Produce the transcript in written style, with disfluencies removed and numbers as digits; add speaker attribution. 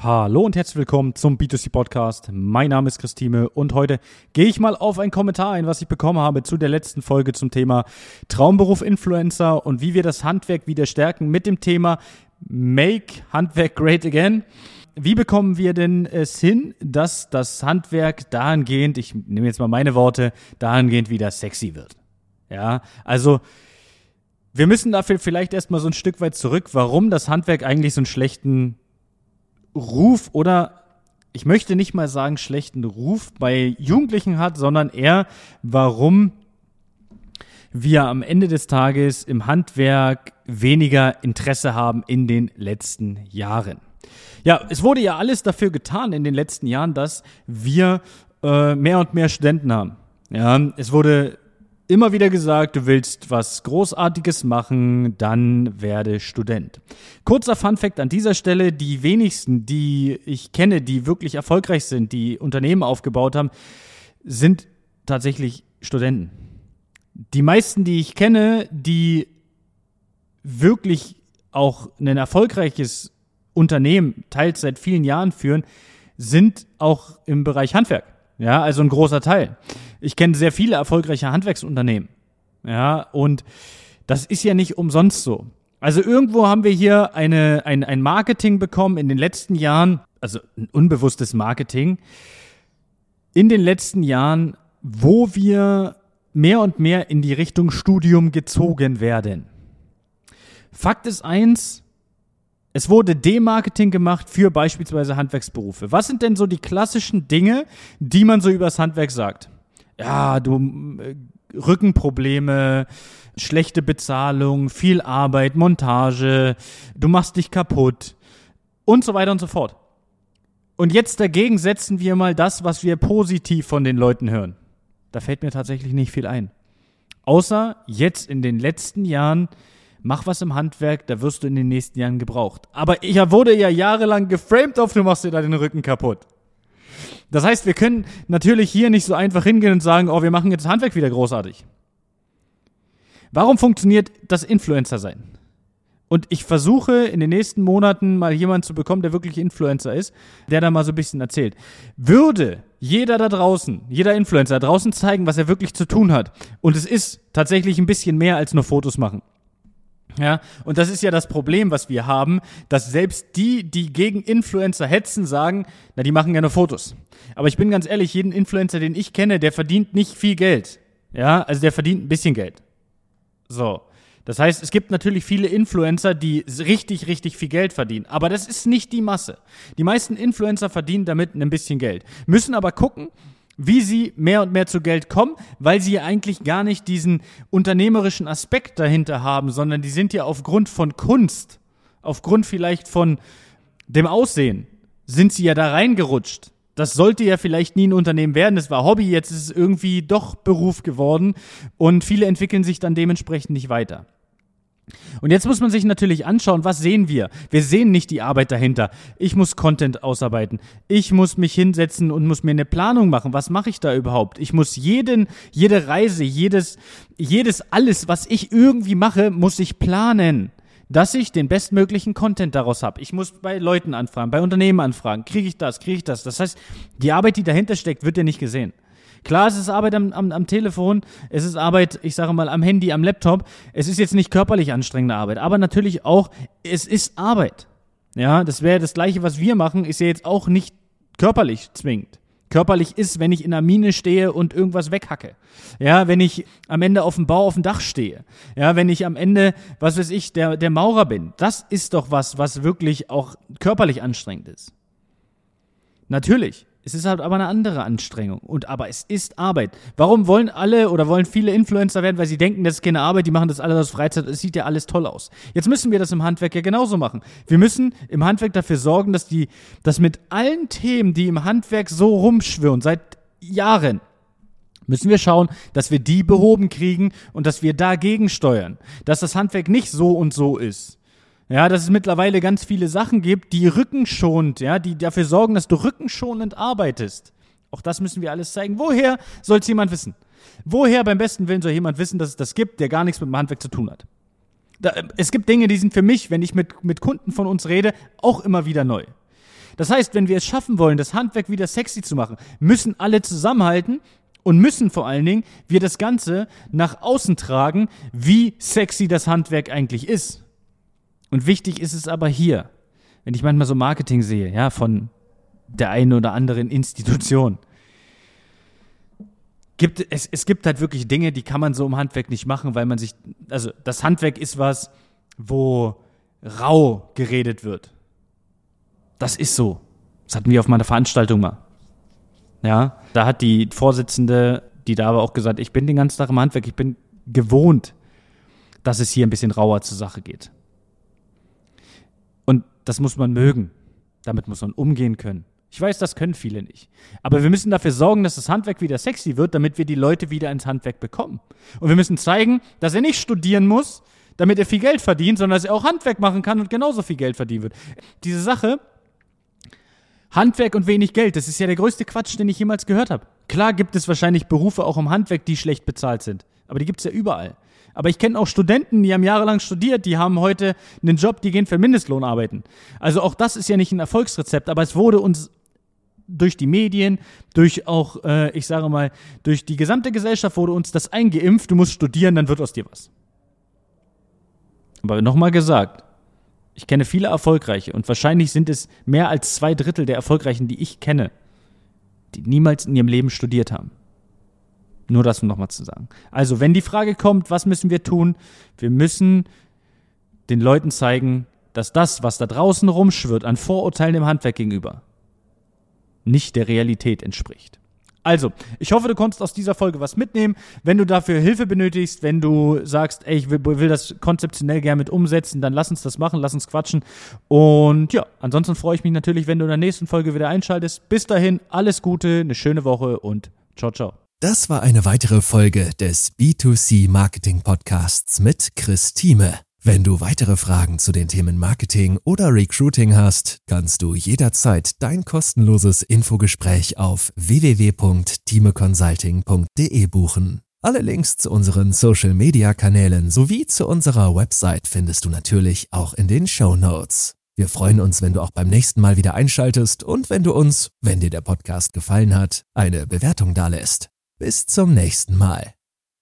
Speaker 1: Hallo und herzlich willkommen zum B2C Podcast. Mein Name ist Christine und heute gehe ich mal auf einen Kommentar ein, was ich bekommen habe zu der letzten Folge zum Thema Traumberuf Influencer und wie wir das Handwerk wieder stärken mit dem Thema Make Handwerk Great Again. Wie bekommen wir denn es hin, dass das Handwerk dahingehend, ich nehme jetzt mal meine Worte, dahingehend wieder sexy wird? Ja, also wir müssen dafür vielleicht erstmal so ein Stück weit zurück, warum das Handwerk eigentlich so einen schlechten Ruf oder ich möchte nicht mal sagen schlechten Ruf bei Jugendlichen hat, sondern eher, warum wir am Ende des Tages im Handwerk weniger Interesse haben in den letzten Jahren. Ja, es wurde ja alles dafür getan in den letzten Jahren, dass wir mehr und mehr Studenten haben. Ja, es wurde immer wieder gesagt, du willst was Großartiges machen, dann werde Student. Kurzer Funfact an dieser Stelle, die wenigsten, die ich kenne, die wirklich erfolgreich sind, die Unternehmen aufgebaut haben, sind tatsächlich Studenten. Die meisten, die ich kenne, die wirklich auch ein erfolgreiches Unternehmen, teils seit vielen Jahren führen, sind auch im Bereich Handwerk. Ja, also ein großer Teil. Ich kenne sehr viele erfolgreiche Handwerksunternehmen. Ja, und das ist ja nicht umsonst so. Also irgendwo haben wir hier ein Marketing bekommen in den letzten Jahren, also ein unbewusstes Marketing, in den letzten Jahren, wo wir mehr und mehr in die Richtung Studium gezogen werden. Fakt ist eins, es wurde Demarketing gemacht für beispielsweise Handwerksberufe. Was sind denn so die klassischen Dinge, die man so übers Handwerk sagt? Ja, Rückenprobleme, schlechte Bezahlung, viel Arbeit, Montage, du machst dich kaputt und so weiter und so fort. Und jetzt dagegen setzen wir mal das, was wir positiv von den Leuten hören. Da fällt mir tatsächlich nicht viel ein. Außer jetzt in den letzten Jahren, mach was im Handwerk, da wirst du in den nächsten Jahren gebraucht. Aber ich wurde ja jahrelang geframed auf, du machst dir da den Rücken kaputt. Das heißt, wir können natürlich hier nicht so einfach hingehen und sagen, oh, wir machen jetzt Handwerk wieder großartig. Warum funktioniert das Influencer-Sein? Und ich versuche in den nächsten Monaten mal jemanden zu bekommen, der wirklich Influencer ist, der da mal so ein bisschen erzählt. Würde jeder da draußen, jeder Influencer da draußen zeigen, was er wirklich zu tun hat, und es ist tatsächlich ein bisschen mehr als nur Fotos machen. Ja, und das ist ja das Problem, was wir haben, dass selbst die gegen Influencer hetzen, sagen, na, die machen ja nur Fotos. Aber ich bin ganz ehrlich, jeden Influencer, den ich kenne, der verdient nicht viel Geld. Ja, also der verdient ein bisschen Geld. So. Das heißt, es gibt natürlich viele Influencer, die richtig, richtig viel Geld verdienen. Aber das ist nicht die Masse. Die meisten Influencer verdienen damit ein bisschen Geld. Müssen aber gucken, wie sie mehr und mehr zu Geld kommen, weil sie ja eigentlich gar nicht diesen unternehmerischen Aspekt dahinter haben, sondern die sind ja aufgrund von Kunst, aufgrund vielleicht von dem Aussehen, sind sie ja da reingerutscht. Das sollte ja vielleicht nie ein Unternehmen werden, das war Hobby, jetzt ist es irgendwie doch Beruf geworden und viele entwickeln sich dann dementsprechend nicht weiter. Und jetzt muss man sich natürlich anschauen, was sehen wir? Wir sehen nicht die Arbeit dahinter. Ich muss Content ausarbeiten. Ich muss mich hinsetzen und muss mir eine Planung machen. Was mache ich da überhaupt? Ich muss jede Reise, jedes alles, was ich irgendwie mache, muss ich planen, dass ich den bestmöglichen Content daraus habe. Ich muss bei Leuten anfragen, bei Unternehmen anfragen. Kriege ich das? Das heißt, die Arbeit, die dahinter steckt, wird ja nicht gesehen. Klar, es ist Arbeit am Telefon, es ist Arbeit, ich sage mal, am Handy, am Laptop. Es ist jetzt nicht körperlich anstrengende Arbeit, aber natürlich auch, es ist Arbeit. Ja, das wäre das Gleiche, was wir machen, ist ja jetzt auch nicht körperlich zwingend. Körperlich ist, wenn ich in einer Mine stehe und irgendwas weghacke. Ja, wenn ich am Ende auf dem Bau, auf dem Dach stehe. Ja, wenn ich am Ende, was weiß ich, der Maurer bin. Das ist doch was wirklich auch körperlich anstrengend ist. Natürlich. Es ist halt aber eine andere Anstrengung. Aber es ist Arbeit. Warum wollen viele Influencer werden? Weil sie denken, das ist keine Arbeit, die machen das alles aus Freizeit. Es sieht ja alles toll aus. Jetzt müssen wir das im Handwerk ja genauso machen. Wir müssen im Handwerk dafür sorgen, dass mit allen Themen, die im Handwerk so rumschwirren, seit Jahren, müssen wir schauen, dass wir die behoben kriegen und dass wir dagegen steuern. Dass das Handwerk nicht so und so ist. Ja, dass es mittlerweile ganz viele Sachen gibt, die rückenschonend, ja, die dafür sorgen, dass du rückenschonend arbeitest. Auch das müssen wir alles zeigen. Woher soll es jemand wissen? Woher beim besten Willen soll jemand wissen, dass es das gibt, der gar nichts mit dem Handwerk zu tun hat? Es gibt Dinge, die sind für mich, wenn ich mit Kunden von uns rede, auch immer wieder neu. Das heißt, wenn wir es schaffen wollen, das Handwerk wieder sexy zu machen, müssen alle zusammenhalten und müssen vor allen Dingen wir das Ganze nach außen tragen, wie sexy das Handwerk eigentlich ist. Und wichtig ist es aber hier, wenn ich manchmal so Marketing sehe, ja, von der einen oder anderen Institution. Es gibt halt wirklich Dinge, die kann man so im Handwerk nicht machen, weil man sich, also das Handwerk ist was, wo rau geredet wird. Das ist so. Das hatten wir auf meiner Veranstaltung mal. Ja, da hat die Vorsitzende, die da war, auch gesagt, ich bin den ganzen Tag im Handwerk, ich bin gewohnt, dass es hier ein bisschen rauer zur Sache geht. Und das muss man mögen. Damit muss man umgehen können. Ich weiß, das können viele nicht. Aber wir müssen dafür sorgen, dass das Handwerk wieder sexy wird, damit wir die Leute wieder ins Handwerk bekommen. Und wir müssen zeigen, dass er nicht studieren muss, damit er viel Geld verdient, sondern dass er auch Handwerk machen kann und genauso viel Geld verdienen wird. Diese Sache, Handwerk und wenig Geld, das ist ja der größte Quatsch, den ich jemals gehört habe. Klar gibt es wahrscheinlich Berufe auch im Handwerk, die schlecht bezahlt sind. Aber die gibt es ja überall. Aber ich kenne auch Studenten, die haben jahrelang studiert, die haben heute einen Job, die gehen für Mindestlohn arbeiten. Also auch das ist ja nicht ein Erfolgsrezept, aber es wurde uns durch die Medien, durch auch, durch die gesamte Gesellschaft wurde uns das eingeimpft, du musst studieren, dann wird aus dir was. Aber nochmal gesagt, ich kenne viele Erfolgreiche und wahrscheinlich sind es mehr als 2/3 der Erfolgreichen, die ich kenne, die niemals in ihrem Leben studiert haben. Nur das nochmal zu sagen. Also, wenn die Frage kommt, was müssen wir tun? Wir müssen den Leuten zeigen, dass das, was da draußen rumschwirrt, an Vorurteilen dem Handwerk gegenüber, nicht der Realität entspricht. Also, ich hoffe, du konntest aus dieser Folge was mitnehmen. Wenn du dafür Hilfe benötigst, wenn du sagst, ey, ich will das konzeptionell gerne mit umsetzen, dann lass uns das machen, lass uns quatschen. Und ja, ansonsten freue ich mich natürlich, wenn du in der nächsten Folge wieder einschaltest. Bis dahin, alles Gute, eine schöne Woche und ciao, ciao.
Speaker 2: Das war eine weitere Folge des B2C Marketing Podcasts mit Chris Thieme. Wenn du weitere Fragen zu den Themen Marketing oder Recruiting hast, kannst du jederzeit dein kostenloses Infogespräch auf www.thimeconsulting.de buchen. Alle Links zu unseren Social-Media-Kanälen sowie zu unserer Website findest du natürlich auch in den Shownotes. Wir freuen uns, wenn du auch beim nächsten Mal wieder einschaltest und wenn du uns, wenn dir der Podcast gefallen hat, eine Bewertung dalässt. Bis zum nächsten Mal.